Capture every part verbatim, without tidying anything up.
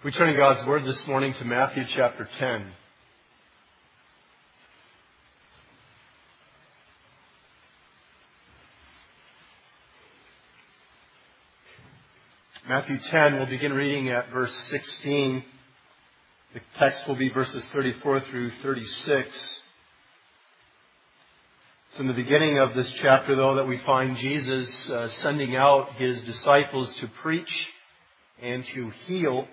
We turn in God's Word this morning to Matthew chapter ten. Matthew ten, we'll begin reading at verse sixteen. The text will be verses thirty-four through thirty-six. It's in the beginning of this chapter, though, that we find Jesus uh, sending out His disciples to preach and to heal.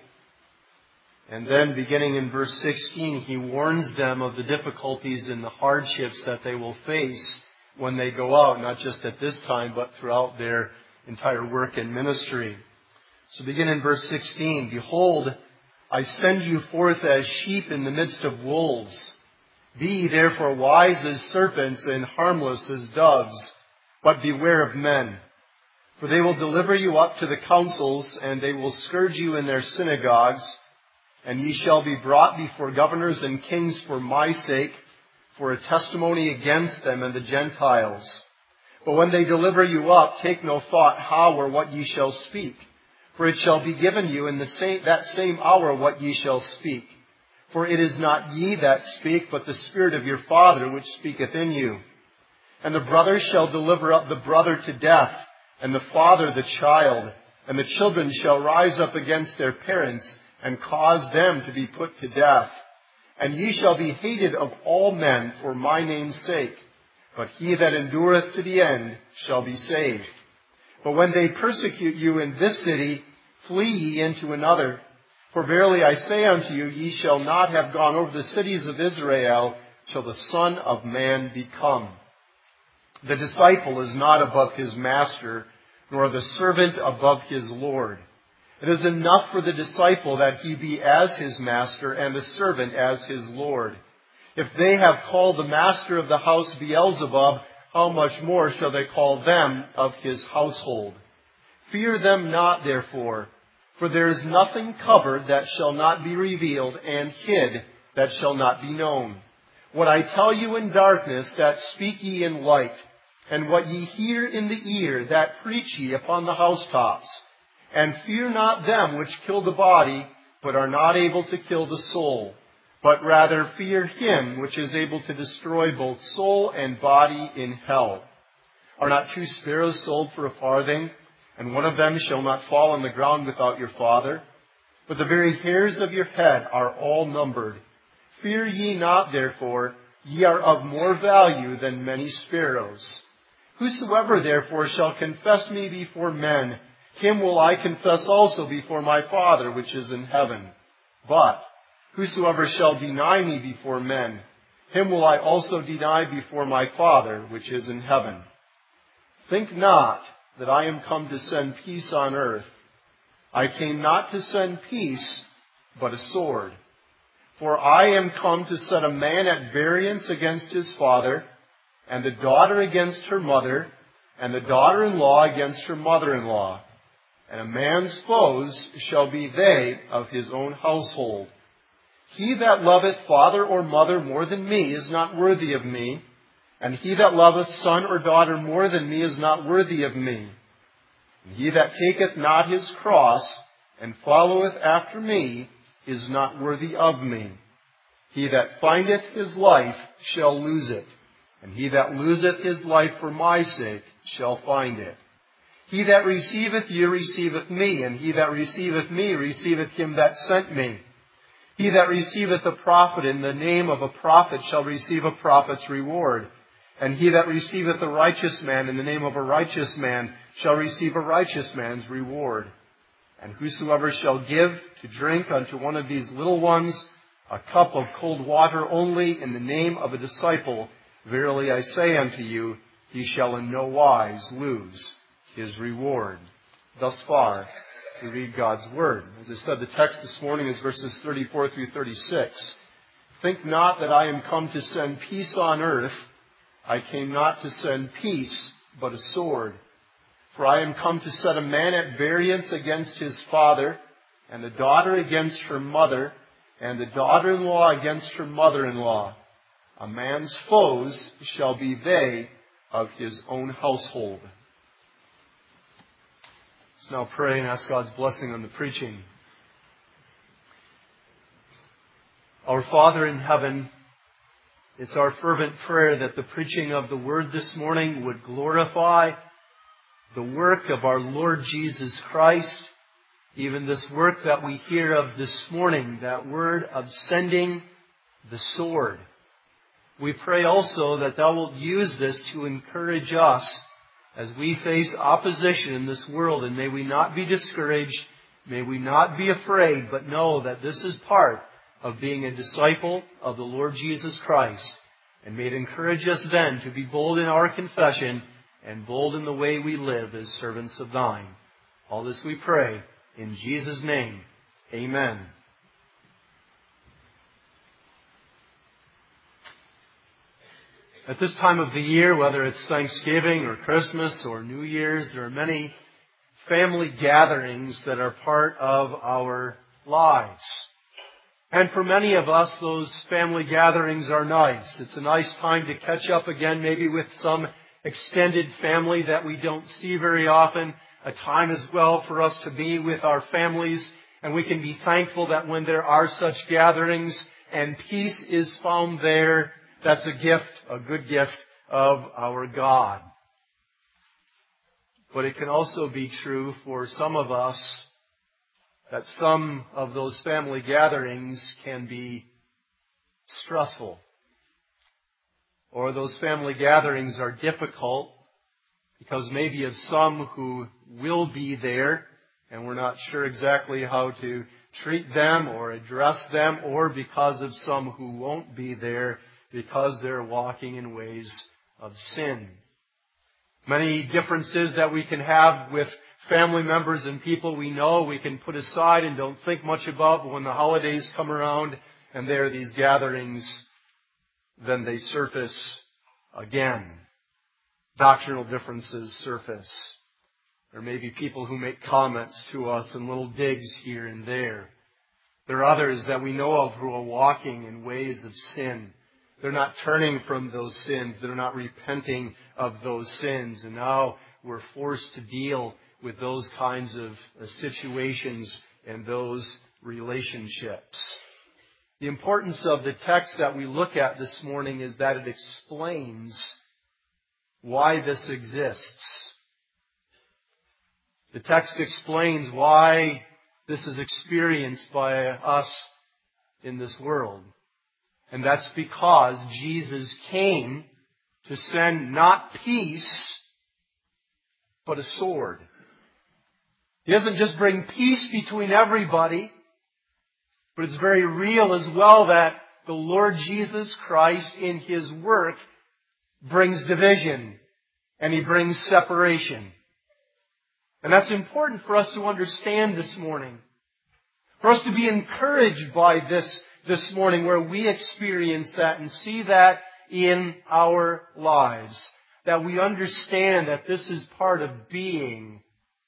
And then, beginning in verse sixteen, He warns them of the difficulties and the hardships that they will face when they go out, not just at this time, but throughout their entire work and ministry. So begin in verse sixteen. Behold, I send you forth as sheep in the midst of wolves. Be ye therefore wise as serpents and harmless as doves, but beware of men. For they will deliver you up to the councils, and they will scourge you in their synagogues. And ye shall be brought before governors and kings for my sake, for a testimony against them and the Gentiles. But when they deliver you up, take no thought how or what ye shall speak. For it shall be given you in the same, that same hour what ye shall speak. For it is not ye that speak, but the Spirit of your Father which speaketh in you. And the brother shall deliver up the brother to death, and the father the child. And the children shall rise up against their parents, and cause them to be put to death. And ye shall be hated of all men for my name's sake. But he that endureth to the end shall be saved. But when they persecute you in this city, flee ye into another. For verily I say unto you, ye shall not have gone over the cities of Israel till the Son of Man be come. The disciple is not above his master, nor the servant above his Lord. It is enough for the disciple that he be as his master and the servant as his Lord. If they have called the master of the house Beelzebub, how much more shall they call them of his household? Fear them not, therefore, for there is nothing covered that shall not be revealed, and hid that shall not be known. What I tell you in darkness, that speak ye in light, and what ye hear in the ear, that preach ye upon the housetops. And fear not them which kill the body, but are not able to kill the soul, but rather fear him which is able to destroy both soul and body in hell. Are not two sparrows sold for a farthing, and one of them shall not fall on the ground without your Father? But the very hairs of your head are all numbered. Fear ye not, therefore, ye are of more value than many sparrows. Whosoever therefore shall confess me before men, him will I confess also before my Father which is in heaven. But whosoever shall deny me before men, him will I also deny before my Father which is in heaven. Think not that I am come to send peace on earth. I came not to send peace, but a sword. For I am come to set a man at variance against his father, and the daughter against her mother, and the daughter-in-law against her mother-in-law. And a man's foes shall be they of his own household. He that loveth father or mother more than me is not worthy of me, and he that loveth son or daughter more than me is not worthy of me. And he that taketh not his cross and followeth after me is not worthy of me. He that findeth his life shall lose it, and he that loseth his life for my sake shall find it. He that receiveth you receiveth me, and he that receiveth me receiveth him that sent me. He that receiveth a prophet in the name of a prophet shall receive a prophet's reward. And he that receiveth a righteous man in the name of a righteous man shall receive a righteous man's reward. And whosoever shall give to drink unto one of these little ones a cup of cold water only in the name of a disciple, verily I say unto you, he shall in no wise lose his reward. Thus far, we read God's Word. As I said, the text this morning is verses thirty-four through thirty-six. Think not that I am come to send peace on earth. I came not to send peace, but a sword. For I am come to set a man at variance against his father, and the daughter against her mother, and the daughter-in-law against her mother-in-law. A man's foes shall be they of his own household. Let's now pray and ask God's blessing on the preaching. Our Father in heaven, it's our fervent prayer that the preaching of the Word this morning would glorify the work of our Lord Jesus Christ, even this work that we hear of this morning, that word of sending the sword. We pray also that Thou wilt use this to encourage us as we face opposition in this world, and may we not be discouraged, may we not be afraid, but know that this is part of being a disciple of the Lord Jesus Christ. And may it encourage us then to be bold in our confession and bold in the way we live as servants of Thine. All this we pray in Jesus' name. Amen. At this time of the year, whether it's Thanksgiving or Christmas or New Year's, there are many family gatherings that are part of our lives. And for many of us, those family gatherings are nice. It's a nice time to catch up again, maybe with some extended family that we don't see very often. A time as well for us to be with our families. And we can be thankful that when there are such gatherings and peace is found there, that's a gift, a good gift of our God. But it can also be true for some of us that some of those family gatherings can be stressful. Or those family gatherings are difficult because maybe of some who will be there and we're not sure exactly how to treat them or address them, or because of some who won't be there because they're walking in ways of sin. Many differences that we can have with family members and people we know we can put aside and don't think much about, but when the holidays come around and there are these gatherings, then they surface again. Doctrinal differences surface. There may be people who make comments to us and little digs here and there. There are others that we know of who are walking in ways of sin. They're not turning from those sins. They're not repenting of those sins. And now we're forced to deal with those kinds of situations and those relationships. The importance of the text that we look at this morning is that it explains why this exists. The text explains why this is experienced by us in this world. And that's because Jesus came to send not peace, but a sword. He doesn't just bring peace between everybody, but it's very real as well that the Lord Jesus Christ in His work brings division and He brings separation. And that's important for us to understand this morning. For us to be encouraged by this this morning where we experience that and see that in our lives. That we understand that this is part of being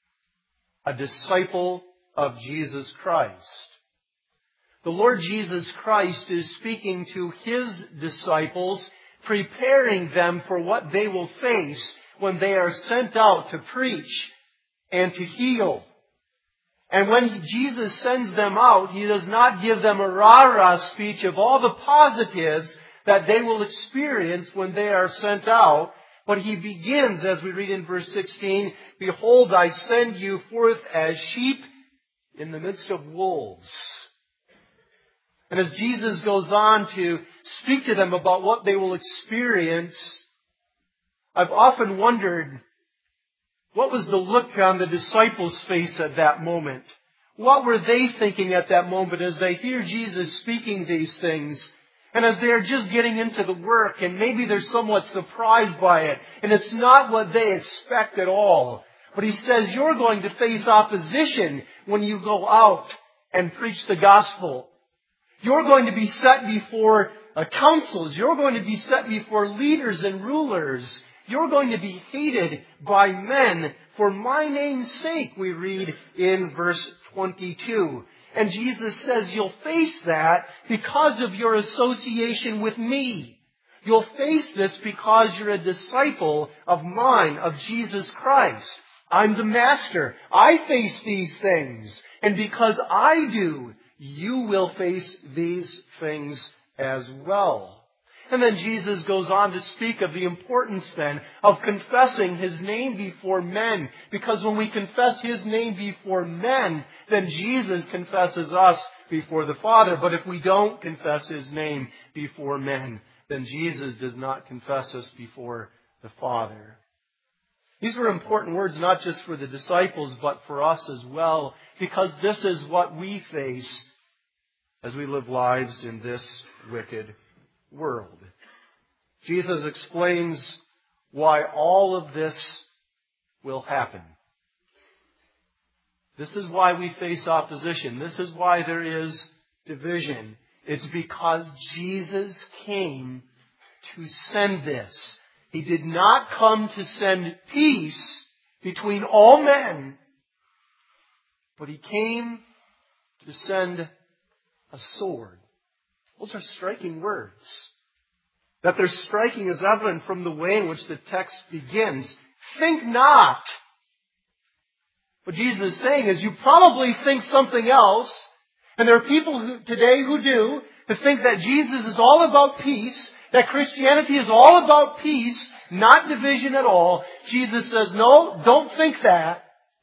a disciple of Jesus Christ. The Lord Jesus Christ is speaking to His disciples, preparing them for what they will face when they are sent out to preach and to heal. And when Jesus sends them out, He does not give them a rah-rah speech of all the positives that they will experience when they are sent out. But He begins, as we read in verse sixteen, "Behold, I send you forth as sheep in the midst of wolves." And as Jesus goes on to speak to them about what they will experience, I've often wondered, what was the look on the disciples' face at that moment? What were they thinking at that moment as they hear Jesus speaking these things? And as they are just getting into the work, and maybe they're somewhat surprised by it, and it's not what they expect at all. But He says, you're going to face opposition when you go out and preach the gospel. You're going to be set before uh, councils. You're going to be set before leaders and rulers. You're going to be hated by men for my name's sake, we read in verse twenty-two. And Jesus says you'll face that because of your association with me. You'll face this because you're a disciple of mine, of Jesus Christ. I'm the Master. I face these things. And because I do, you will face these things as well. And then Jesus goes on to speak of the importance then of confessing His name before men. Because when we confess His name before men, then Jesus confesses us before the Father. But if we don't confess His name before men, then Jesus does not confess us before the Father. These were important words not just for the disciples, but for us as well. Because this is what we face as we live lives in this wicked world. Jesus explains why all of this will happen. This is why we face opposition. This is why there is division. It's because Jesus came to send this. He did not come to send peace between all men, but He came to send a sword. Those are striking words. That they're striking is evident from the way in which the text begins. Think not. What Jesus is saying is you probably think something else. And there are people who, today who do, who think that Jesus is all about peace, that Christianity is all about peace, not division at all. Jesus says, no, don't think that.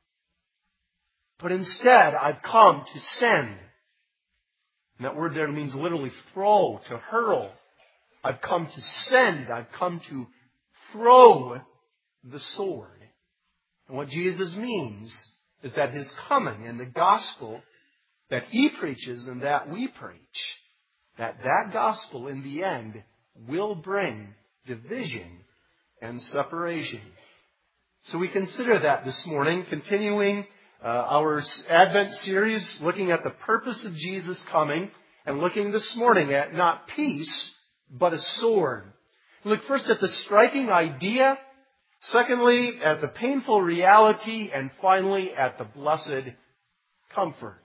But instead, I've come to send. And that word there means literally throw, to hurl. I've come to send. I've come to throw the sword. And what Jesus means is that His coming and the gospel that He preaches and that we preach, that that gospel in the end will bring division and separation. So we consider that this morning, continuing uh, our Advent series, looking at the purpose of Jesus coming, and looking this morning at not peace, but a sword. Look first at the striking idea, secondly at the painful reality, and finally at the blessed comfort.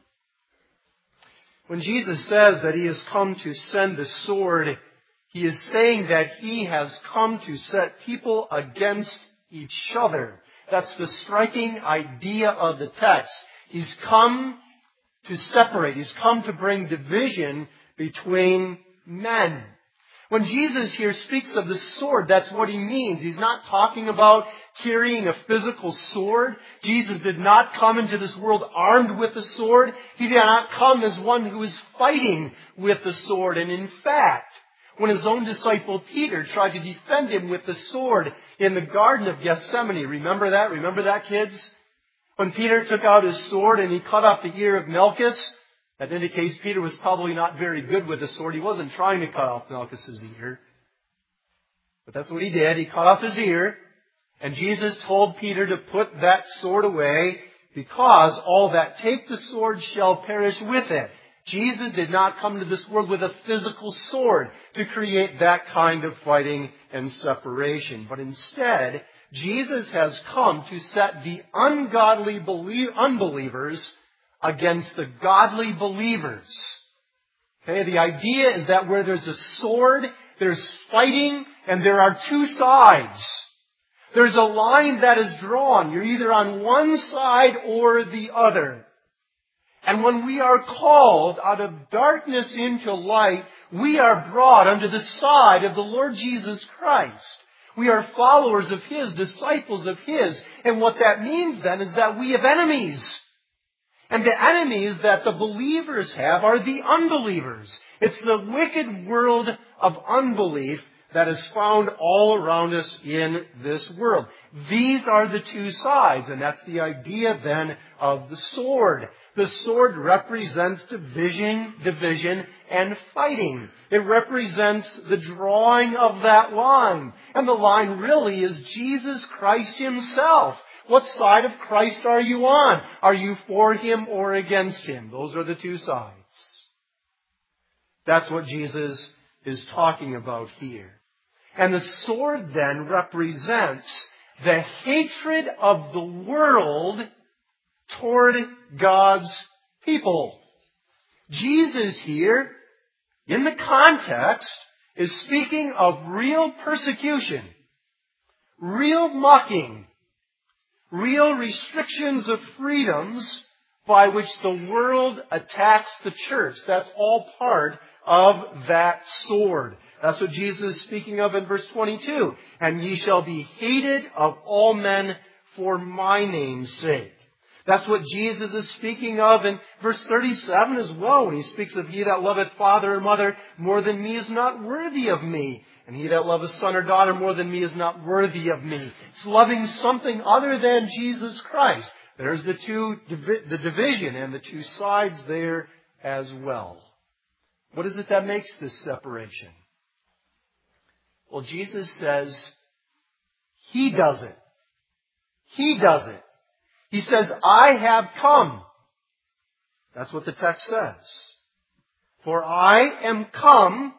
When Jesus says that He has come to send the sword, He is saying that He has come to set people against each other. That's the striking idea of the text. He's come to separate. He's come to bring division between men. When Jesus here speaks of the sword, that's what He means. He's not talking about carrying a physical sword. Jesus did not come into this world armed with a sword. He did not come as one who is fighting with the sword. And in fact, when His own disciple Peter tried to defend Him with the sword in the Garden of Gethsemane, remember that? Remember that, kids? When Peter took out his sword and he cut off the ear of Malchus, that indicates Peter was probably not very good with the sword. He wasn't trying to cut off Malchus's ear. But that's what he did. He cut off his ear. And Jesus told Peter to put that sword away because all that take the sword shall perish with it. Jesus did not come to this world with a physical sword to create that kind of fighting and separation. But instead, Jesus has come to set the ungodly belie- unbelievers against the godly believers. Okay, the idea is that where there's a sword, there's fighting, and there are two sides. There's a line that is drawn. You're either on one side or the other. And when we are called out of darkness into light, we are brought under the side of the Lord Jesus Christ. We are followers of His, disciples of His. And what that means then is that we have enemies. And the enemies that the believers have are the unbelievers. It's the wicked world of unbelief that is found all around us in this world. These are the two sides, and that's the idea then of the sword. The sword represents division, division and fighting. It represents the drawing of that line. And the line really is Jesus Christ Himself. What side of Christ are you on? Are you for Him or against Him? Those are the two sides. That's what Jesus is talking about here. And the sword then represents the hatred of the world toward God's people. Jesus here, in the context, is speaking of real persecution, real mocking, real restrictions of freedoms by which the world attacks the church. That's all part of that sword. That's what Jesus is speaking of in verse twenty-two. And ye shall be hated of all men for my name's sake. That's what Jesus is speaking of in verse thirty-seven as well, when he speaks of he that loveth father or mother more than me is not worthy of me. And he that loveth son or daughter more than me is not worthy of me. It's loving something other than Jesus Christ. There's the two, the division and the two sides there as well. What is it that makes this separation? Well, Jesus says He does it. He does it. He says, I have come. That's what the text says. For I am come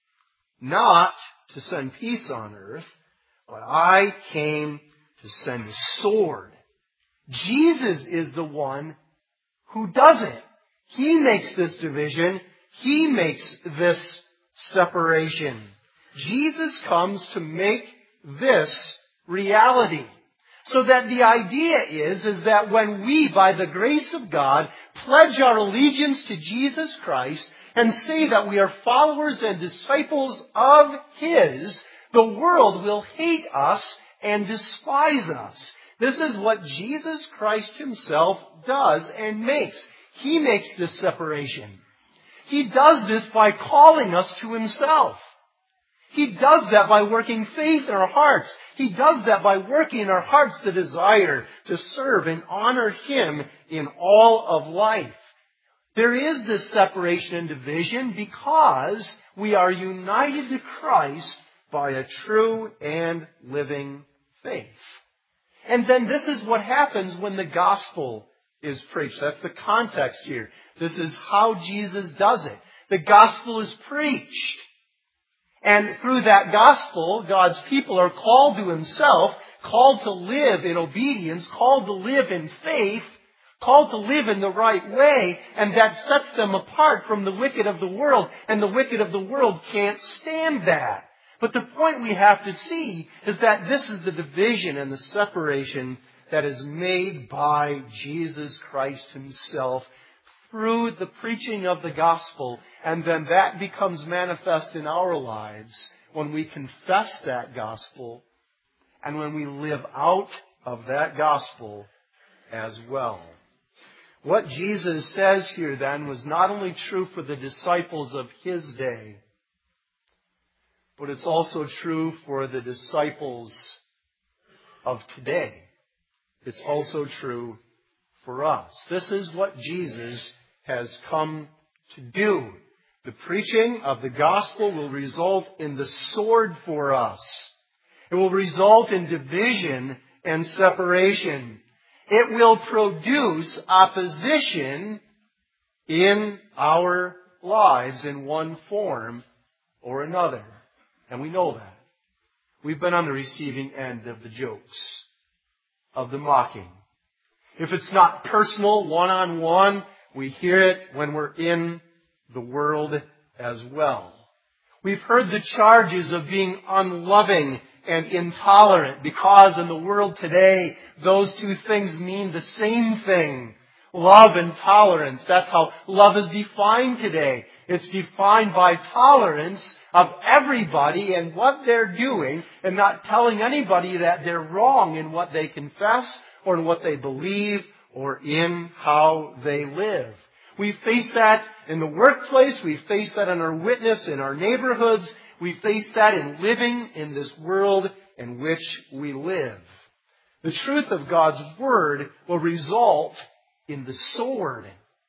not to send peace on earth, but I came to send a sword. Jesus is the one who does it. He makes this division. He makes this separation. Jesus comes to make this reality. So that the idea is, is that when we, by the grace of God, pledge our allegiance to Jesus Christ and say that we are followers and disciples of His, the world will hate us and despise us. This is what Jesus Christ Himself does and makes. He makes this separation. He does this by calling us to Himself. He does that by working faith in our hearts. He does that by working in our hearts the desire to serve and honor Him in all of life. There is this separation and division because we are united to Christ by a true and living faith. And then this is what happens when the gospel is preached. That's the context here. This is how Jesus does it. The gospel is preached. And through that gospel, God's people are called to Himself, called to live in obedience, called to live in faith, called to live in the right way, and that sets them apart from the wicked of the world, and the wicked of the world can't stand that. But the point we have to see is that this is the division and the separation that is made by Jesus Christ Himself through the preaching of the gospel, and then that becomes manifest in our lives when we confess that gospel and when we live out of that gospel as well. What Jesus says here then was not only true for the disciples of His day, but it's also true for the disciples of today. It's also true for us. This is what Jesus has come to do. The preaching of the gospel will result in the sword for us. It will result in division and separation. It will produce opposition in our lives in one form or another. And we know that. We've been on the receiving end of the jokes, of the mocking. If it's not personal, one-on-one, we hear it when we're in the world as well. We've heard the charges of being unloving and intolerant because in the world today, those two things mean the same thing. Love and tolerance. That's how love is defined today. It's defined by tolerance of everybody and what they're doing and not telling anybody that they're wrong in what they confess or in what they believe or in how they live. We face that in the workplace. We face that in our witness, in our neighborhoods. We face that in living in this world in which we live. The truth of God's Word will result in the sword.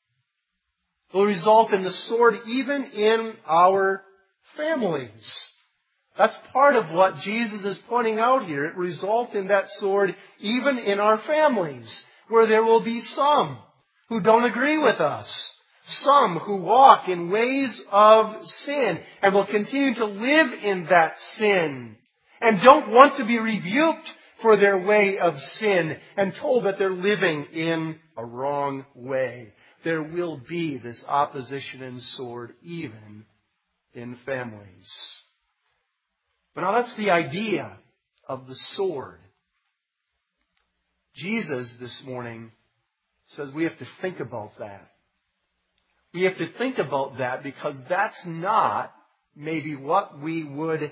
It will result in the sword even in our families. That's part of what Jesus is pointing out here. It results in that sword even in our families, where there will be some who don't agree with us. Some who walk in ways of sin and will continue to live in that sin and don't want to be rebuked for their way of sin and told that they're living in a wrong way. There will be this opposition and sword even in families. But now that's the idea of the sword. Jesus this morning says we have to think about that. We have to think about that because that's not maybe what we would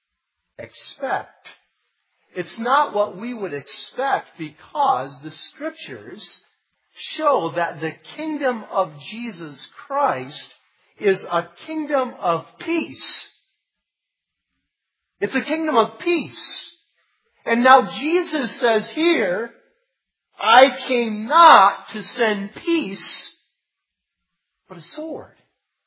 expect. It's not what we would expect because the Scriptures show that the kingdom of Jesus Christ is a kingdom of peace. It's a kingdom of peace. And now Jesus says here, I came not to send peace, but a sword.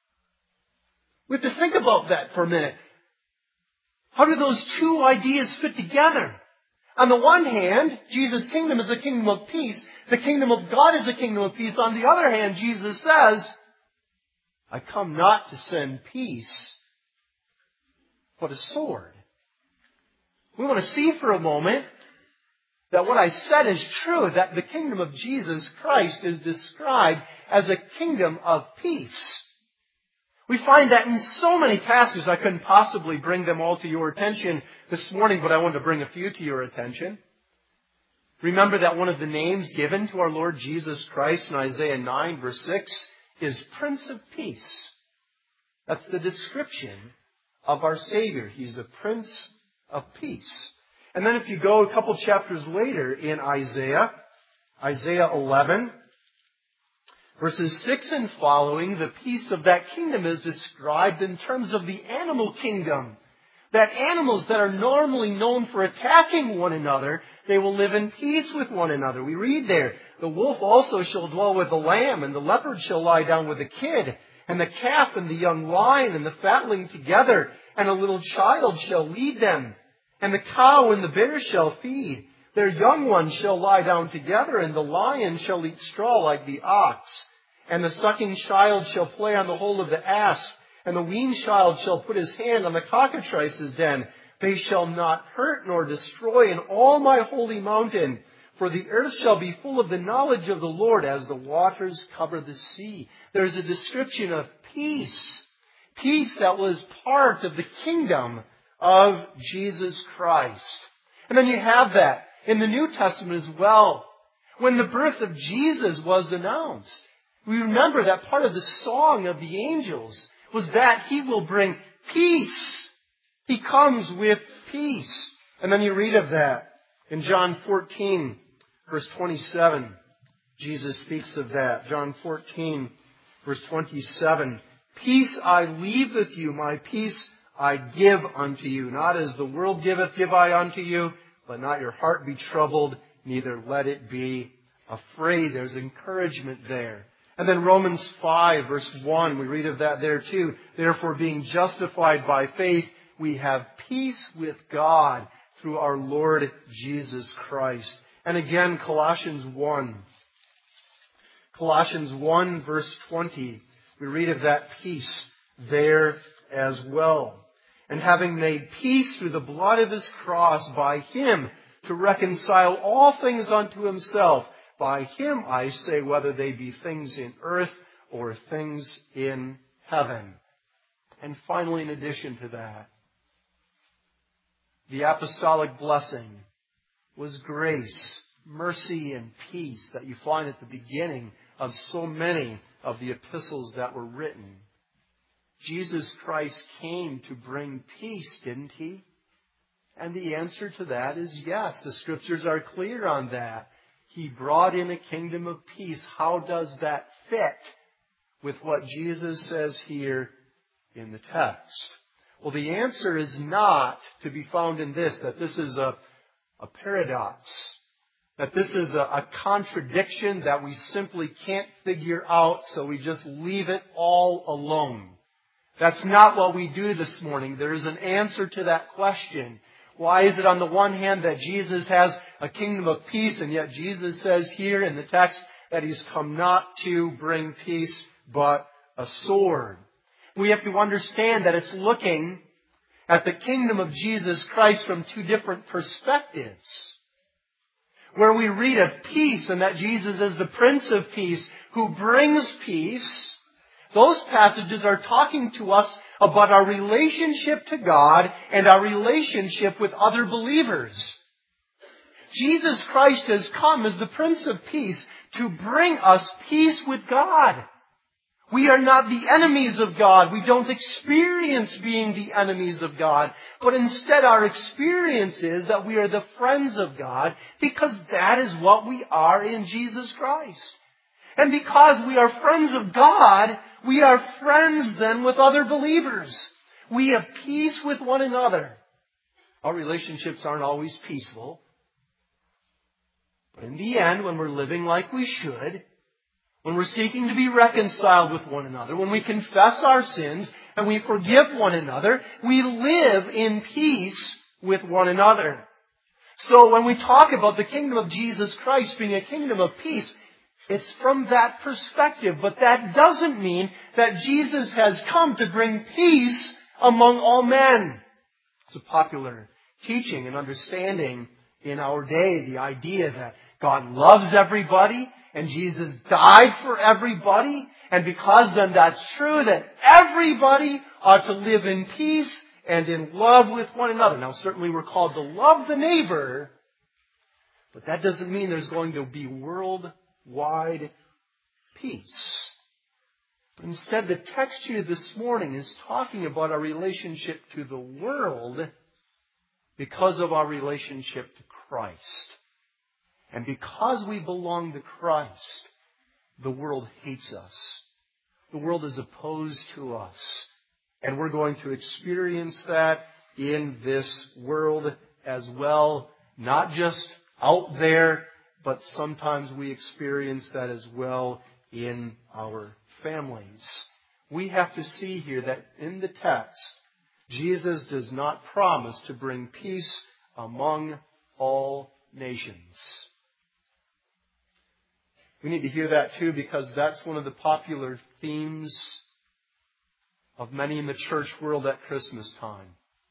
We have to think about that for a minute. How do those two ideas fit together? On the one hand, Jesus' kingdom is a kingdom of peace. The kingdom of God is a kingdom of peace. On the other hand, Jesus says, I come not to send peace, but a sword. We want to see for a moment that what I said is true, that the kingdom of Jesus Christ is described as a kingdom of peace. We find that in so many passages. I couldn't possibly bring them all to your attention this morning, but I wanted to bring a few to your attention. Remember that one of the names given to our Lord Jesus Christ in Isaiah nine, verse six, is Prince of Peace. That's the description of our Savior. He's a Prince of Peace. And then if you go a couple chapters later in Isaiah, Isaiah eleven, verses six and following, the peace of that kingdom is described in terms of the animal kingdom. That animals that are normally known for attacking one another, they will live in peace with one another. We read there, the wolf also shall dwell with the lamb, and the leopard shall lie down with the kid, and the calf and the young lion and the fatling together, and a little child shall lead them. And the cow and the bear shall feed. Their young ones shall lie down together, and the lion shall eat straw like the ox. And the sucking child shall play on the hole of the ass, and the weaned child shall put his hand on the cockatrice's den. They shall not hurt nor destroy in all my holy mountain, for the earth shall be full of the knowledge of the Lord as the waters cover the sea. There's a description of peace. Peace that was part of the kingdom of Jesus Christ. And then you have that in the New Testament as well. When the birth of Jesus was announced, we remember that part of the song of the angels was that He will bring peace. He comes with peace. And then you read of that in John fourteen, verse twenty-seven. Jesus speaks of that. John fourteen, verse twenty-seven. Peace I leave with you, my peace I give unto you. Not as the world giveth, give I unto you. Let not your heart be troubled, neither let it be afraid. There's encouragement there. And then Romans five, verse one, we read of that there too. Therefore, being justified by faith, we have peace with God through our Lord Jesus Christ. And again, Colossians one. Colossians one, verse twenty, we read of that peace there as well. And having made peace through the blood of His cross, by Him to reconcile all things unto Himself. By Him, I say, whether they be things in earth or things in heaven. And finally, in addition to that, the apostolic blessing was grace, mercy, and peace that you find at the beginning of so many of the epistles that were written. Jesus Christ came to bring peace, didn't He? And the answer to that is yes. The Scriptures are clear on that. He brought in a kingdom of peace. How does that fit with what Jesus says here in the text? Well, the answer is not to be found in this, that this is a, a paradox, that this is a, a contradiction that we simply can't figure out, so we just leave it all alone. That's not what we do this morning. There is an answer to that question. Why is it on the one hand that Jesus has a kingdom of peace, and yet Jesus says here in the text that He's come not to bring peace, but a sword? We have to understand that it's looking at the kingdom of Jesus Christ from two different perspectives. Where we read of peace and that Jesus is the Prince of Peace who brings peace, those passages are talking to us about our relationship to God and our relationship with other believers. Jesus Christ has come as the Prince of Peace to bring us peace with God. We are not the enemies of God. We don't experience being the enemies of God. But instead our experience is that we are the friends of God, because that is what we are in Jesus Christ. And because we are friends of God, we are friends then with other believers. We have peace with one another. Our relationships aren't always peaceful. But in the end, when we're living like we should, when we're seeking to be reconciled with one another, when we confess our sins and we forgive one another, we live in peace with one another. So when we talk about the kingdom of Jesus Christ being a kingdom of peace, it's from that perspective. But that doesn't mean that Jesus has come to bring peace among all men. It's a popular teaching and understanding in our day, the idea that God loves everybody and Jesus died for everybody. And because then that's true, that everybody ought to live in peace and in love with one another. Now certainly we're called to love the neighbor, but that doesn't mean there's going to be worldwide peace. Instead, the text here this morning is talking about our relationship to the world because of our relationship to Christ. And because we belong to Christ, the world hates us. The world is opposed to us. And we're going to experience that in this world as well. Not just out there, but sometimes we experience that as well in our families. We have to see here that in the text, Jesus does not promise to bring peace among all nations. We need to hear that too, because that's one of the popular themes of many in the church world at Christmas time.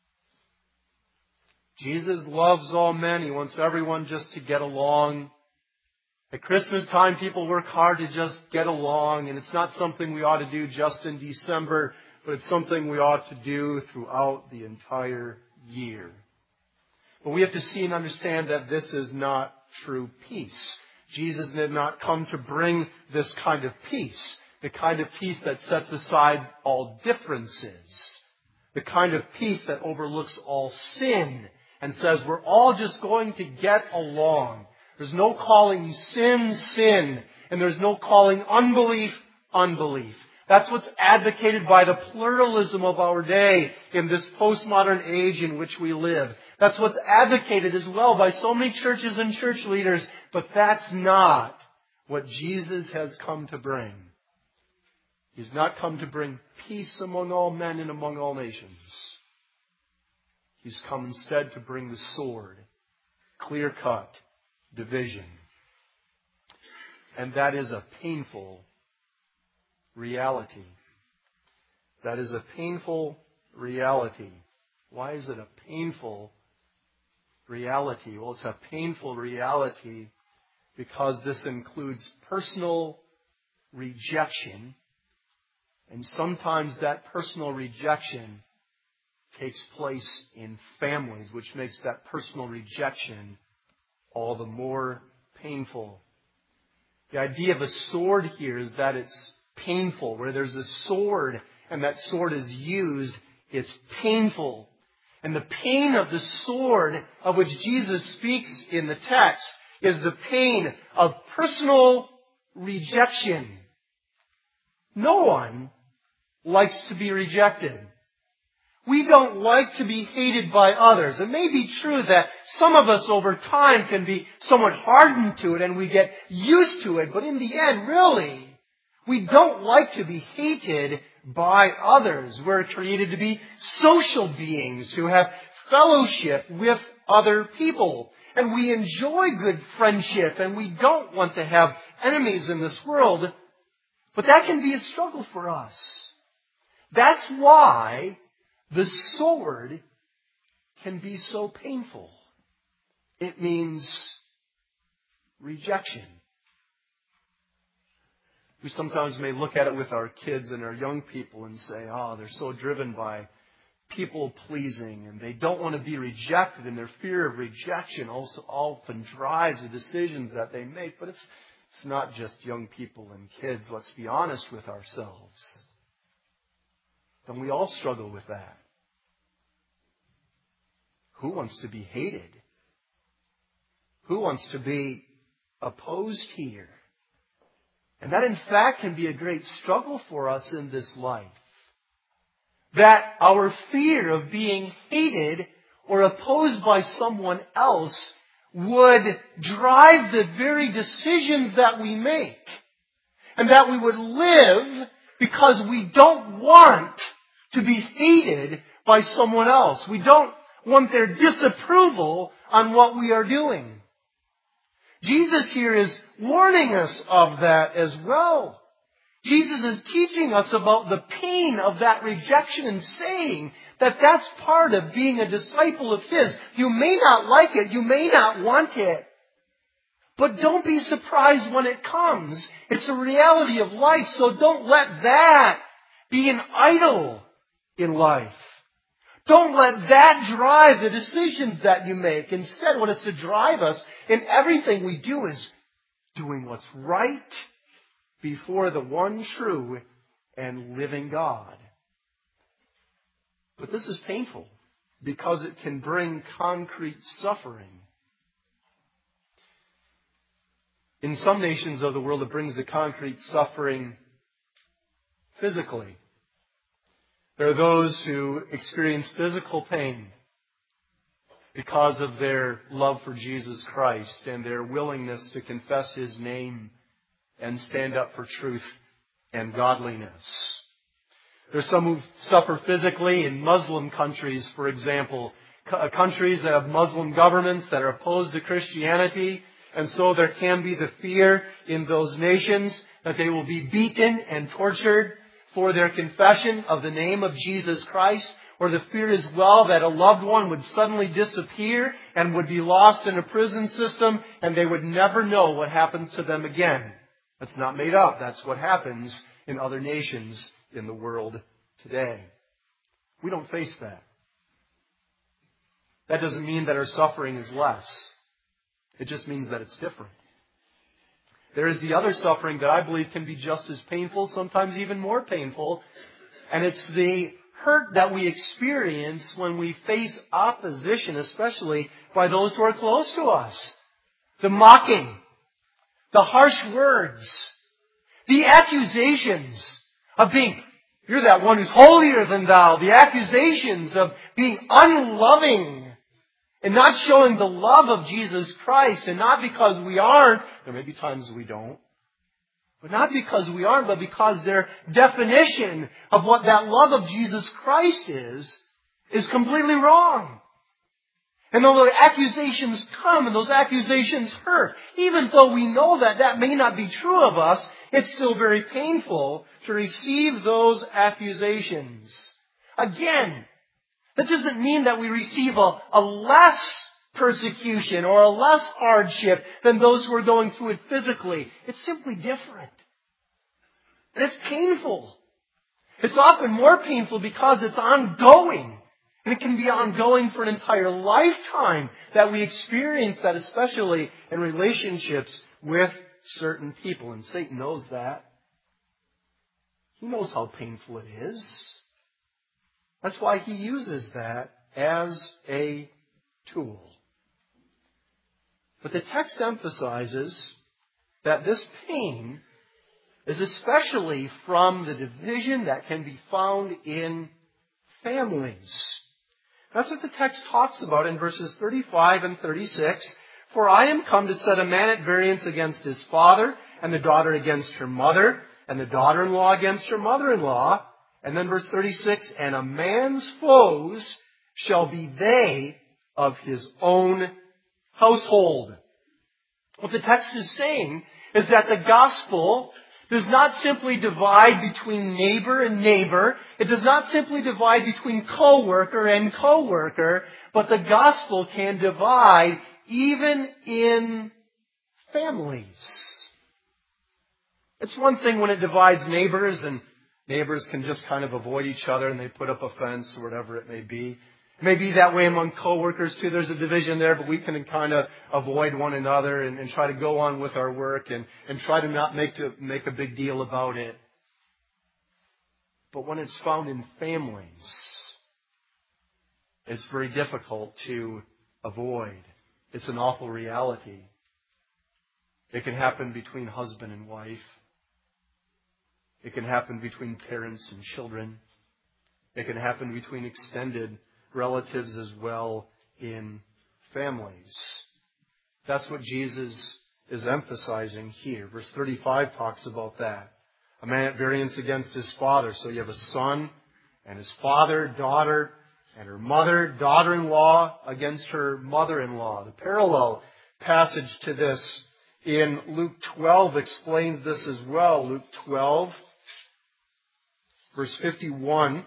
Jesus loves all men. He wants everyone just to get along. At Christmas time, people work hard to just get along, and it's not something we ought to do just in December, but it's something we ought to do throughout the entire year. But we have to see and understand that this is not true peace. Jesus did not come to bring this kind of peace, the kind of peace that sets aside all differences, the kind of peace that overlooks all sin and says we're all just going to get along. There's no calling sin, sin, and there's no calling unbelief, unbelief. That's what's advocated by the pluralism of our day in this postmodern age in which we live. That's what's advocated as well by so many churches and church leaders, but that's not what Jesus has come to bring. He's not come to bring peace among all men and among all nations. He's come instead to bring the sword, clear-cut division. And that is a painful reality. That is a painful reality. Why is it a painful reality? Well, it's a painful reality because this includes personal rejection. And sometimes that personal rejection takes place in families, which makes that personal rejection all the more painful. The idea of a sword here is that it's painful. Where there's a sword and that sword is used, it's painful. And the pain of the sword of which Jesus speaks in the text is the pain of personal rejection. No one likes to be rejected. We don't like to be hated by others. It may be true that some of us over time can be somewhat hardened to it and we get used to it. But in the end, really, we don't like to be hated by others. We're created to be social beings who have fellowship with other people. And we enjoy good friendship and we don't want to have enemies in this world. But that can be a struggle for us. That's why the sword can be so painful. It means rejection. We sometimes may look at it with our kids and our young people and say, oh, they're so driven by people pleasing and they don't want to be rejected, and their fear of rejection also often drives the decisions that they make. But it's It's not just young people and kids. Let's be honest with ourselves. Don't we all struggle with that? Who wants to be hated? Who wants to be opposed here? And that, in fact, can be a great struggle for us in this life. That our fear of being hated or opposed by someone else would drive the very decisions that we make. And that we would live because we don't want to be hated by someone else. We don't want their disapproval on what we are doing. Jesus here is warning us of that as well. Jesus is teaching us about the pain of that rejection and saying that that's part of being a disciple of His. You may not like it. You may not want it. But don't be surprised when it comes. It's a reality of life, so don't let that be an idol in life. Don't let that drive the decisions that you make. Instead, what is to drive us in everything we do is doing what's right before the one true and living God. But this is painful because it can bring concrete suffering. In some nations of the world, it brings the concrete suffering physically. There are those who experience physical pain because of their love for Jesus Christ and their willingness to confess His name and stand up for truth and godliness. There are some who suffer physically in Muslim countries, for example, countries that have Muslim governments that are opposed to Christianity, and so there can be the fear in those nations that they will be beaten and tortured for their confession of the name of Jesus Christ, or the fear as well that a loved one would suddenly disappear and would be lost in a prison system and they would never know what happens to them again. That's not made up. That's what happens in other nations in the world today. We don't face that. That doesn't mean that our suffering is less. It just means that it's different. There is the other suffering that I believe can be just as painful, sometimes even more painful, and it's the hurt that we experience when we face opposition, especially by those who are close to us. The mocking, the harsh words, the accusations of being, you're that one who's holier than thou, the accusations of being unloving, and not showing the love of Jesus Christ, and not because we aren't, there may be times we don't, but not because we aren't, but because their definition of what that love of Jesus Christ is, is completely wrong. And though the accusations come and those accusations hurt, even though we know that that may not be true of us, it's still very painful to receive those accusations. Again, that doesn't mean that we receive a, a less persecution or a less hardship than those who are going through it physically. It's simply different. And it's painful. It's often more painful because it's ongoing. And it can be ongoing for an entire lifetime that we experience that, especially in relationships with certain people. And Satan knows that. He knows how painful it is. That's why he uses that as a tool. But the text emphasizes that this pain is especially from the division that can be found in families. That's what the text talks about in verses thirty-five and thirty-six. For I am come to set a man at variance against his father, and the daughter against her mother, and the daughter-in-law against her mother-in-law. And then verse thirty-six, and a man's foes shall be they of his own household. What the text is saying is that the gospel does not simply divide between neighbor and neighbor. It does not simply divide between co-worker and co-worker, but the gospel can divide even in families. It's one thing when it divides neighbors and neighbors can just kind of avoid each other and they put up a fence or whatever it may be. It may be that way among coworkers too. There's a division there, but we can kind of avoid one another and, and try to go on with our work and, and try to not make to make a big deal about it. But when it's found in families, it's very difficult to avoid. It's an awful reality. It can happen between husband and wife. It can happen between parents and children. It can happen between extended relatives as well in families. That's what Jesus is emphasizing here. Verse thirty-five talks about that. A man at variance against his father. So you have a son and his father, daughter, and her mother, daughter-in-law against her mother-in-law. The parallel passage to this in Luke twelve explains this as well. Luke twelve, verse fifty-one.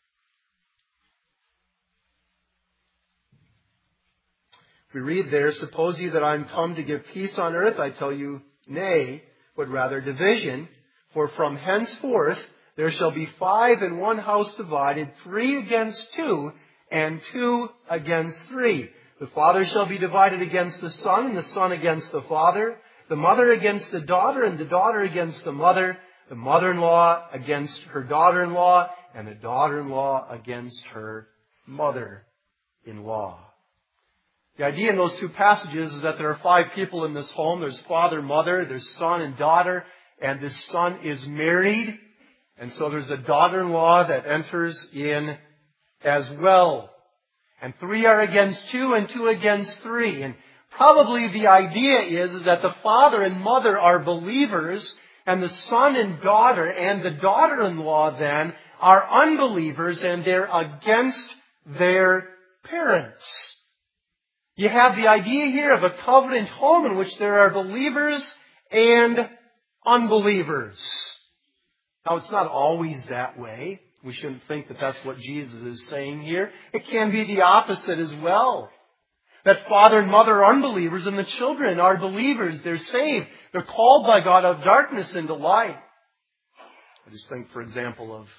We read there, suppose ye that I am come to give peace on earth, I tell you, nay, but rather division. For from henceforth there shall be five in one house divided, three against two, and two against three. The father shall be divided against the son, and the son against the father, the mother against the daughter, and the daughter against the mother, the mother-in-law against her daughter-in-law, and the daughter-in-law against her mother-in-law. The idea in those two passages is that there are five people in this home. There's father, mother, there's son and daughter, and this son is married. And so there's a daughter-in-law that enters in as well. And three are against two and two against three. And probably the idea is, is that the father and mother are believers, and the son and daughter and the daughter-in-law then are unbelievers, and they're against their parents. You have the idea here of a covenant home in which there are believers and unbelievers. Now, it's not always that way. We shouldn't think that that's what Jesus is saying here. It can be the opposite as well. That father and mother are unbelievers and the children are believers. They're saved. They're called by God out of darkness into light. I just think, for example, of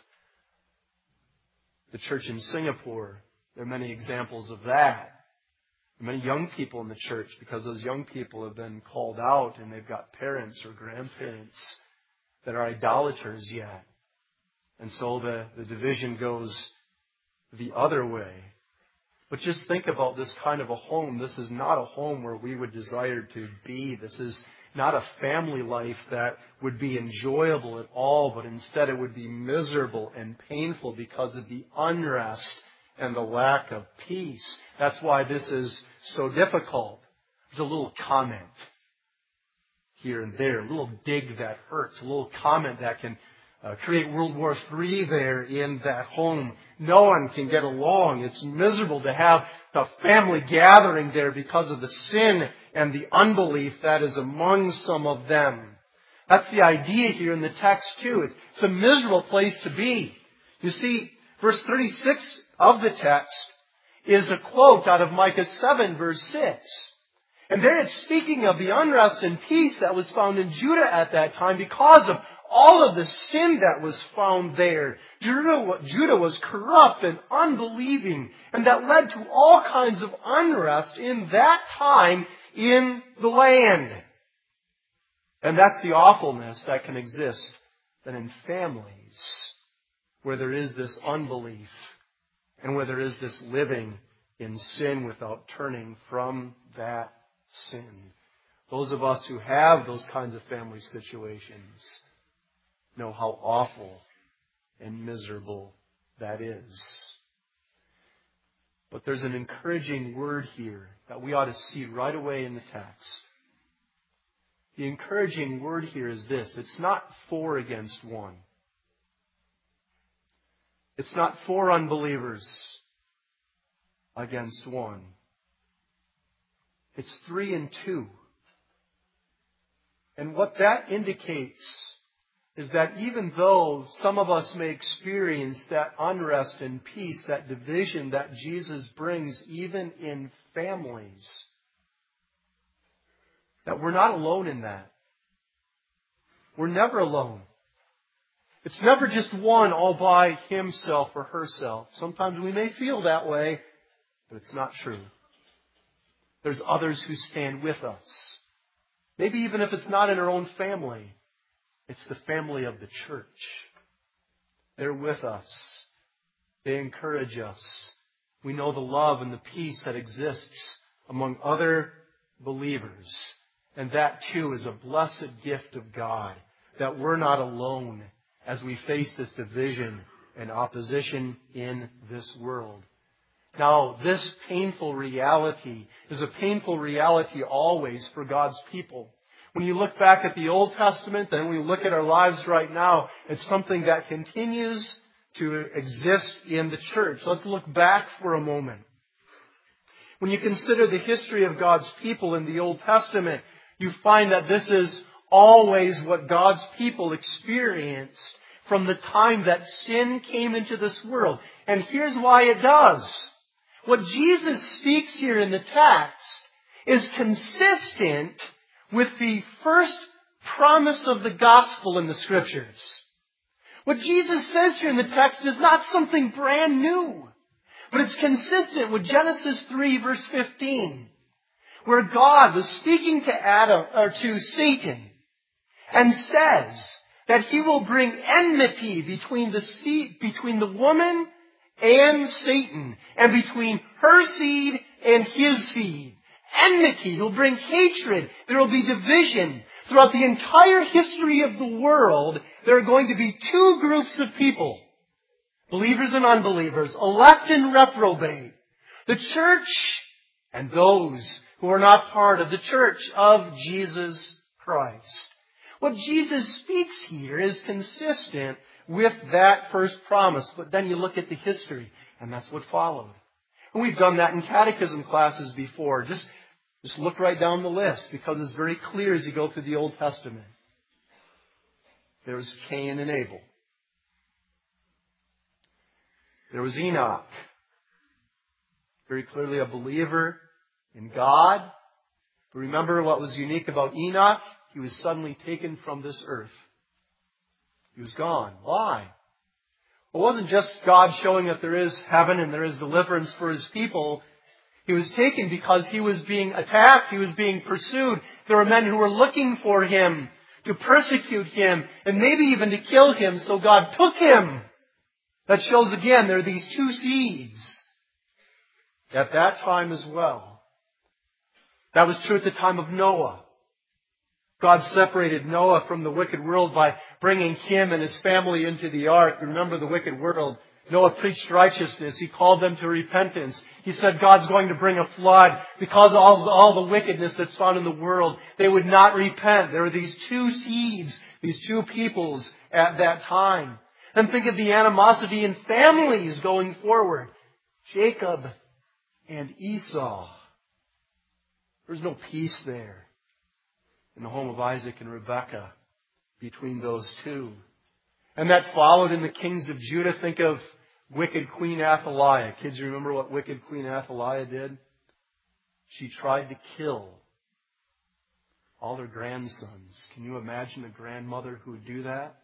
the church in Singapore. There are many examples of that. Many young people in the church, because those young people have been called out and they've got parents or grandparents that are idolaters yet. And so the, the division goes the other way. But just think about this kind of a home. This is not a home where we would desire to be. This is not a family life that would be enjoyable at all, but instead it would be miserable and painful because of the unrest and the lack of peace. That's why this is so difficult. There's a little comment here and there, a little dig that hurts, a little comment that can uh, create World War Three there in that home. No one can get along. It's miserable to have the family gathering there because of the sin and the unbelief that is among some of them. That's the idea here in the text too. It's, it's a miserable place to be. You see, verse thirty-six of the text is a quote out of Micah seven, verse six. And there it's speaking of the unrest and peace that was found in Judah at that time because of all of the sin that was found there. Judah, Judah was corrupt and unbelieving, and that led to all kinds of unrest in that time in the land. And that's the awfulness that can exist then in families where there is this unbelief and where there is this living in sin without turning from that sin. Those of us who have those kinds of family situations know how awful and miserable that is. But there's an encouraging word here that we ought to see right away in the text. The encouraging word here is this. It's not four against one. It's not four unbelievers against one. It's three and two. And what that indicates is that even though some of us may experience that unrest and peace, that division that Jesus brings even in families, that we're not alone in that. We're never alone. It's never just one all by himself or herself. Sometimes we may feel that way, But it's not true. There's others who stand with us. Maybe even if it's not in our own family, it's the family of the church. They're with us. They encourage us. We know the love and the peace that exists among other believers. And that too is a blessed gift of God, that we're not alone as we face this division and opposition in this world. Now, this painful reality is a painful reality always for God's people. When you look back at the Old Testament and we look at our lives right now, it's something that continues to exist in the church. Let's look back for a moment. When you consider the history of God's people in the Old Testament, you find that this is always what God's people experienced from the time that sin came into this world. And here's why it does. What Jesus speaks here in the text is consistent with the first promise of the gospel in the Scriptures. What Jesus says here in the text is not something brand new, but it's consistent with Genesis three, verse fifteen, where God was speaking to Adam or to Satan and says that he will bring enmity between the seed, between the woman and Satan, and between her seed and his seed. Enmity. He'll bring hatred. There will be division. Throughout the entire history of the world, there are going to be two groups of people, believers and unbelievers, elect and reprobate. The church and those who are not part of the church of Jesus Christ. What Jesus speaks here is consistent with that first promise. But then you look at the history, and that's what followed. And we've done that in catechism classes before. Just, just look right down the list, because it's very clear as you go through the Old Testament. There was Cain and Abel. There was Enoch. Very clearly a believer in God. But remember what was unique about Enoch? He was suddenly taken from this earth. He was gone. Why? It wasn't just God showing that there is heaven and there is deliverance for His people. He was taken because he was being attacked. He was being pursued. There were men who were looking for him to persecute him and maybe even to kill him. So God took him. That shows again there are these two seeds at that time as well. That was true at the time of Noah. God separated Noah from the wicked world by bringing him and his family into the ark. Remember the wicked world. Noah preached righteousness. He called them to repentance. He said God's going to bring a flood because of all, all the wickedness that's found in the world. They would not repent. There were these two seeds, these two peoples at that time. And think of the animosity in families going forward. Jacob and Esau. There's no peace there in the home of Isaac and Rebekah between those two. And that followed in the kings of Judah. Think of wicked Queen Athaliah. Kids, remember what wicked Queen Athaliah did? She tried to kill all her grandsons. Can you imagine a grandmother who would do that?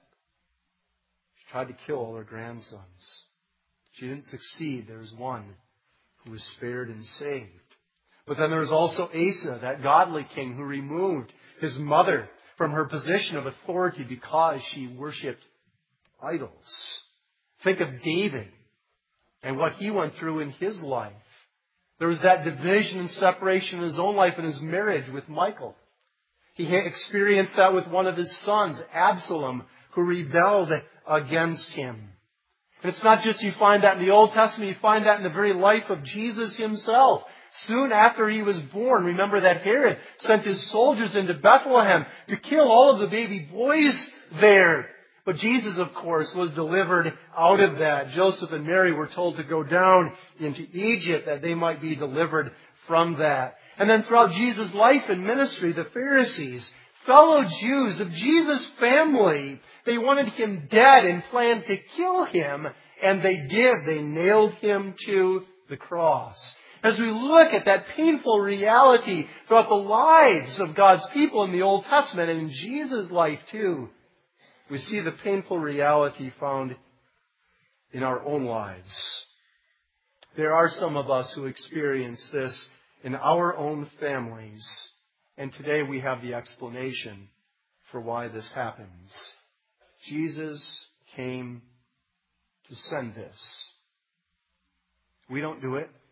She tried to kill all her grandsons. She didn't succeed. There was one who was spared and saved. But then there was also Asa, that godly king who removed his mother from her position of authority because she worshipped idols. Think of David and what he went through in his life. There was that division and separation in his own life and his marriage with Michal. He experienced that with one of his sons, Absalom, who rebelled against him. And it's not just you find that in the Old Testament, you find that in the very life of Jesus himself. Soon after he was born, remember that Herod sent his soldiers into Bethlehem to kill all of the baby boys there. But Jesus, of course, was delivered out of that. Joseph and Mary were told to go down into Egypt that they might be delivered from that. And then throughout Jesus' life and ministry, the Pharisees, fellow Jews of Jesus' family, they wanted him dead and planned to kill him. And they did. They nailed him to the cross. As we look at that painful reality throughout the lives of God's people in the Old Testament and in Jesus' life too, we see the painful reality found in our own lives. There are some of us who experience this in our own families, and today we have the explanation for why this happens. Jesus came to send this. We don't do it.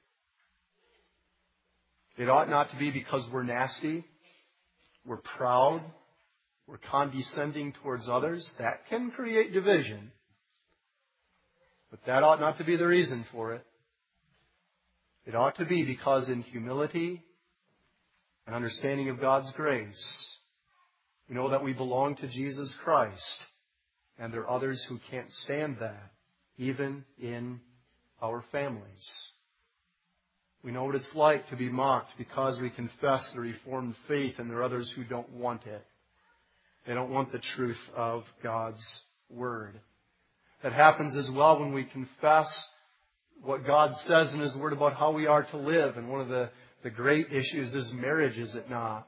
It ought not to be because we're nasty, we're proud, we're condescending towards others. That can create division. But that ought not to be the reason for it. It ought to be because in humility and understanding of God's grace, we know that we belong to Jesus Christ, and there are others who can't stand that, even in our families. We know what it's like to be mocked because we confess the Reformed faith, and there are others who don't want it. They don't want the truth of God's Word. That happens as well when we confess what God says in His Word about how we are to live. And one of the, the great issues is marriage, is it not?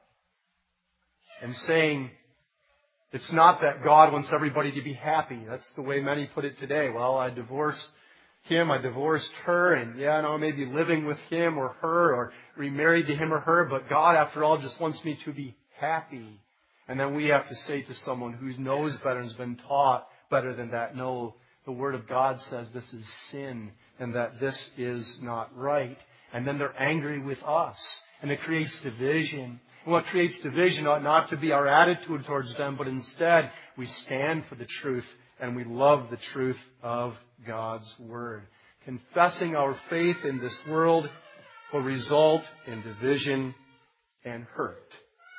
And saying, it's not that God wants everybody to be happy. That's the way many put it today. Well, I divorced him, I divorced her, and yeah, no, maybe living with him or her or remarried to him or her, but God, after all, just wants me to be happy. And then we have to say to someone who knows better and has been taught better than that, no, the Word of God says this is sin and that this is not right. And then they're angry with us, and it creates division. And what creates division ought not to be our attitude towards them, but instead we stand for the truth and we love the truth of God's Word. Confessing our faith in this world will result in division and hurt.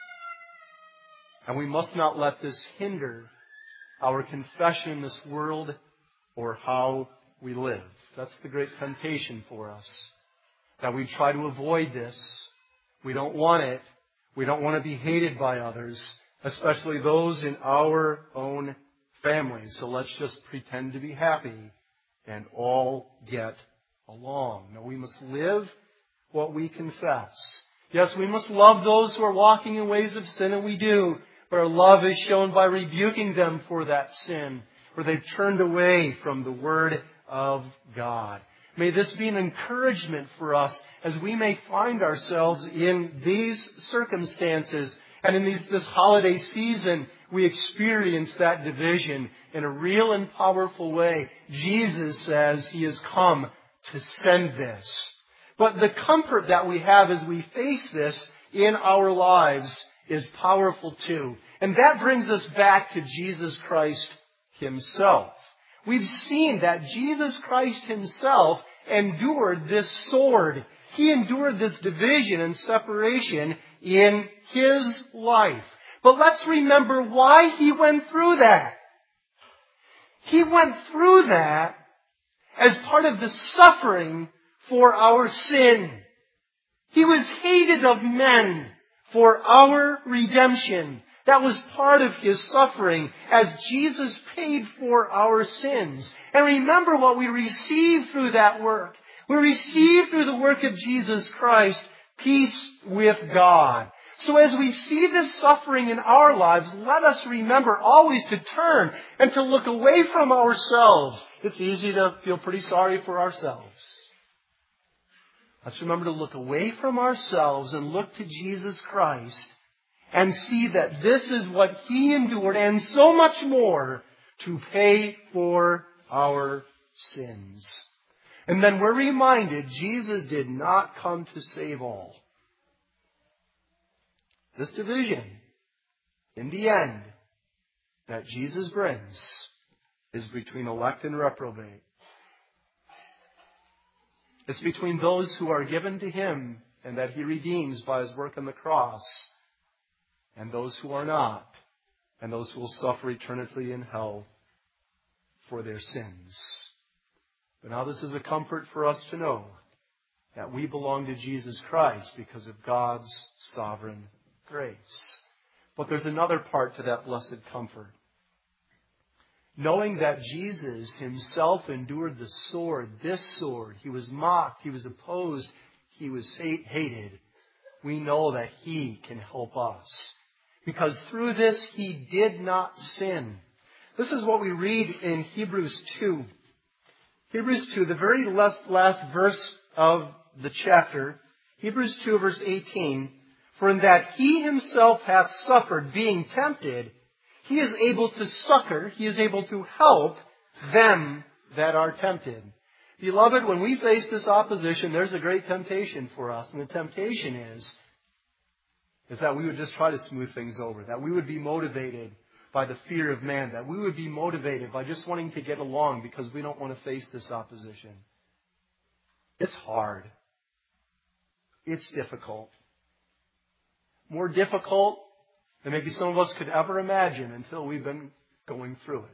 And we must not let this hinder our confession in this world or how we live. That's the great temptation for us. That we try to avoid this. We don't want it. We don't want to be hated by others, especially those in our own families. So let's just pretend to be happy and all get along. No, we must live what we confess. Yes, we must love those who are walking in ways of sin, and we do. But our love is shown by rebuking them for that sin, where they've turned away from the Word of God. May this be an encouragement for us as we may find ourselves in these circumstances. And in these, this holiday season, we experience that division in a real and powerful way. Jesus says He has come to send this. But the comfort that we have as we face this in our lives is powerful too. And that brings us back to Jesus Christ Himself. We've seen that Jesus Christ Himself endured this sword. He endured this division and separation in His life. But let's remember why He went through that. He went through that as part of the suffering for our sin. He was hated of men for our redemption. That was part of His suffering as Jesus paid for our sins. And remember what we received through that work. We received through the work of Jesus Christ peace with God. So as we see this suffering in our lives, let us remember always to turn and to look away from ourselves. It's easy to feel pretty sorry for ourselves. Let's remember to look away from ourselves and look to Jesus Christ and see that this is what He endured and so much more to pay for our sins. And then we're reminded Jesus did not come to save all. This division, in the end, that Jesus brings is between elect and reprobate. It's between those who are given to Him and that He redeems by His work on the cross, and those who are not, and those who will suffer eternally in hell for their sins. But now this is a comfort for us to know that we belong to Jesus Christ because of God's sovereign grace. But there's another part to that blessed comfort. Knowing that Jesus Himself endured the sword, this sword, He was mocked, He was opposed, He was hated, we know that He can help us. Because through this He did not sin. This is what we read in Hebrews two. Hebrews two, the very last, last verse of the chapter, Hebrews two, verse eighteen, for in that he himself hath suffered, being tempted, he is able to succor, he is able to help them that are tempted. Beloved, when we face this opposition, there's a great temptation for us. And the temptation is, is that we would just try to smooth things over, that we would be motivated by the fear of man, that we would be motivated by just wanting to get along because we don't want to face this opposition. It's hard. It's difficult. More difficult than maybe some of us could ever imagine until we've been going through it.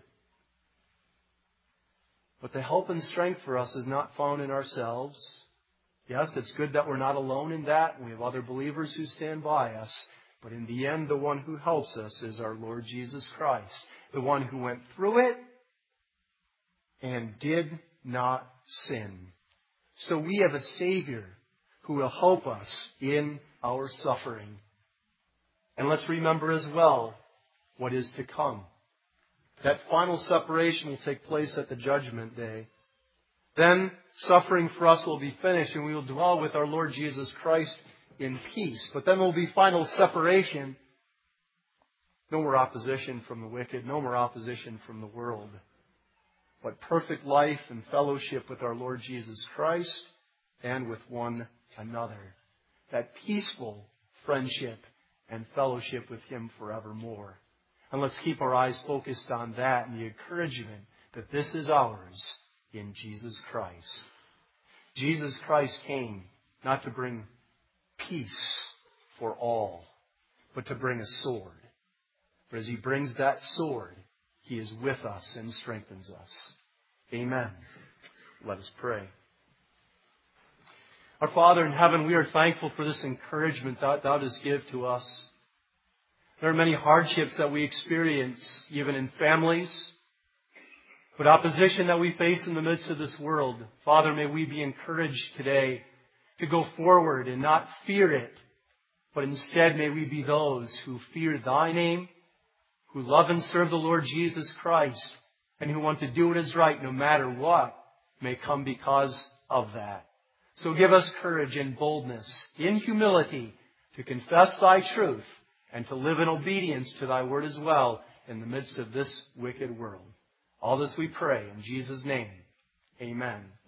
But the help and strength for us is not found in ourselves. Yes, it's good that we're not alone in that. We have other believers who stand by us. But in the end, the one who helps us is our Lord Jesus Christ, the one who went through it and did not sin. So we have a Savior who will help us in our suffering. And let's remember as well what is to come. That final separation will take place at the judgment day. Then suffering for us will be finished and we will dwell with our Lord Jesus Christ in peace. But then there will be final separation. No more opposition from the wicked. No more opposition from the world. But perfect life and fellowship with our Lord Jesus Christ and with one another. That peaceful friendship and fellowship with Him forevermore. And let's keep our eyes focused on that and the encouragement that this is ours in Jesus Christ. Jesus Christ came not to bring peace for all, but to bring a sword. But as He brings that sword, He is with us and strengthens us. Amen. Let us pray. Our Father in heaven, we are thankful for this encouragement that Thou dost give to us. There are many hardships that we experience, even in families, but opposition that we face in the midst of this world. Father, may we be encouraged today to go forward and not fear it, but instead may we be those who fear Thy name, who love and serve the Lord Jesus Christ, and who want to do what is right no matter what may come because of that. So give us courage and boldness in humility to confess Thy truth and to live in obedience to Thy word as well in the midst of this wicked world. All this we pray in Jesus' name. Amen.